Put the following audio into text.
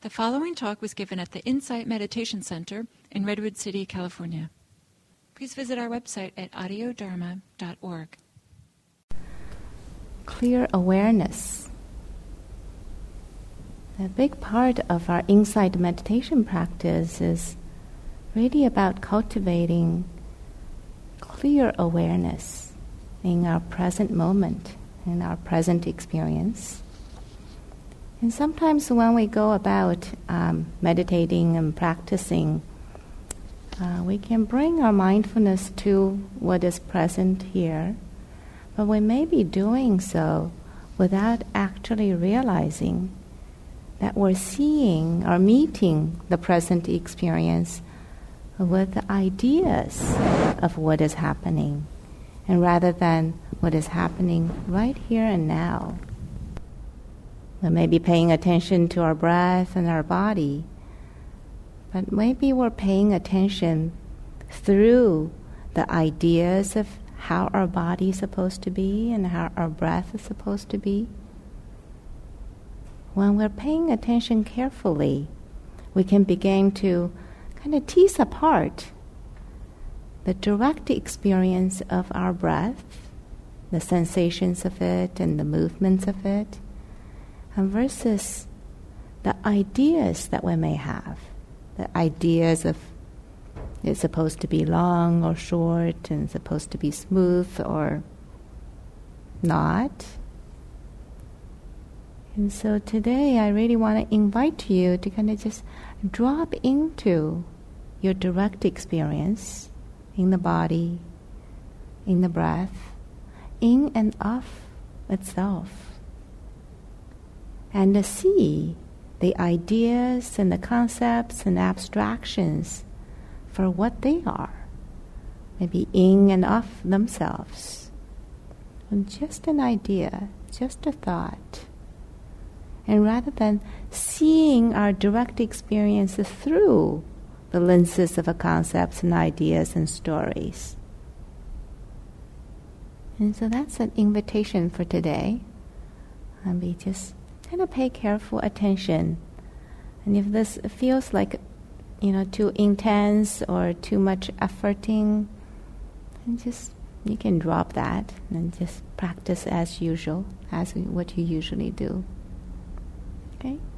The following talk was given at the Insight Meditation Center in Redwood City, California. Please visit our website at audiodharma.org. Clear awareness. A big part of our Insight meditation practice is really about cultivating clear awareness in our present moment, in our present experience. And sometimes when we go about meditating and practicing, we can bring our mindfulness to what is present here, but we may be doing so without actually realizing that we're seeing or meeting the present experience with the ideas of what is happening, and rather than what is happening right here and now. We may be paying attention to our breath and our body, but maybe we're paying attention through the ideas of how our body is supposed to be and how our breath is supposed to be. When we're paying attention carefully, we can begin to kind of tease apart the direct experience of our breath, the sensations of it and the movements of it, and versus the ideas that we may have, the ideas of it's supposed to be long or short and supposed to be smooth or not. And so today I really want to invite you to kind of just drop into your direct experience in the body, in the breath, in and of itself, and to see the ideas and the concepts and abstractions for what they are, maybe in and of themselves, and just an idea, just a thought. And rather than seeing our direct experiences through the lenses of concepts and ideas and stories. And so that's an invitation for today. And we just kind of pay careful attention. And if this feels like, too intense or too much efforting, and just you can drop that and just practice as usual, as what you usually do. Okay?